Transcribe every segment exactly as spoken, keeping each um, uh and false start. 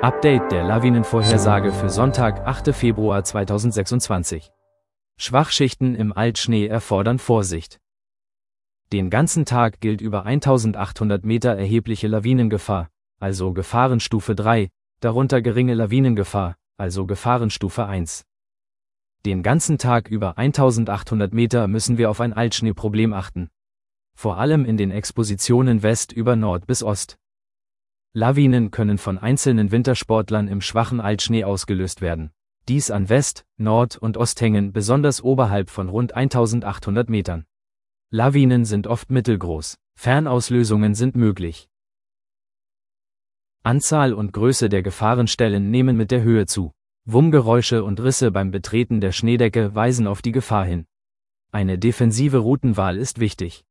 Update der Lawinenvorhersage für Sonntag, achter Februar zweitausendsechsundzwanzig. Schwachschichten im Altschnee erfordern Vorsicht. Den ganzen Tag gilt über eintausendachthundert Meter erhebliche Lawinengefahr, also Gefahrenstufe drei, darunter geringe Lawinengefahr, also Gefahrenstufe eins. Den ganzen Tag über eintausendachthundert Meter müssen wir auf ein Altschneeproblem achten. Vor allem in den Expositionen West über Nord bis Ost. Lawinen können von einzelnen Wintersportlern im schwachen Altschnee ausgelöst werden. Dies an West-, Nord- und Osthängen, besonders oberhalb von rund eintausendachthundert Metern. Lawinen sind oft mittelgroß, Fernauslösungen sind möglich. Anzahl und Größe der Gefahrenstellen nehmen mit der Höhe zu. Wummgeräusche und Risse beim Betreten der Schneedecke weisen auf die Gefahr hin. Eine defensive Routenwahl ist wichtig.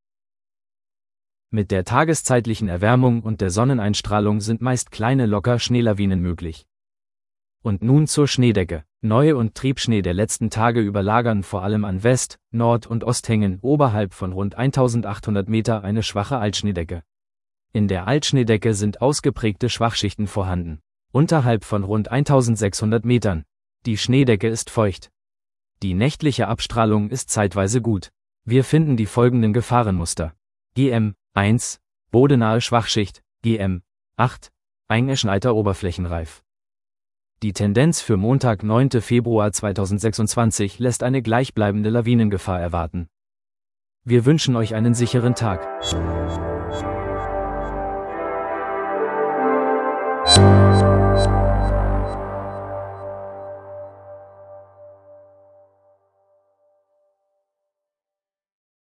Mit der tageszeitlichen Erwärmung und der Sonneneinstrahlung sind meist kleine locker Schneelawinen möglich. Und nun zur Schneedecke. Neu- und Triebschnee der letzten Tage überlagern vor allem an West-, Nord- und Osthängen oberhalb von rund eintausendachthundert Meter eine schwache Altschneedecke. In der Altschneedecke sind ausgeprägte Schwachschichten vorhanden. Unterhalb von rund eintausendsechshundert Metern. Die Schneedecke ist feucht. Die nächtliche Abstrahlung ist zeitweise gut. Wir finden die folgenden Gefahrenmuster. G M eins, bodenahe Schwachschicht, G M acht, eingeschneiter Oberflächenreif. Die Tendenz für Montag, neunter Februar zweitausendsechsundzwanzig lässt eine gleichbleibende Lawinengefahr erwarten. Wir wünschen euch einen sicheren Tag.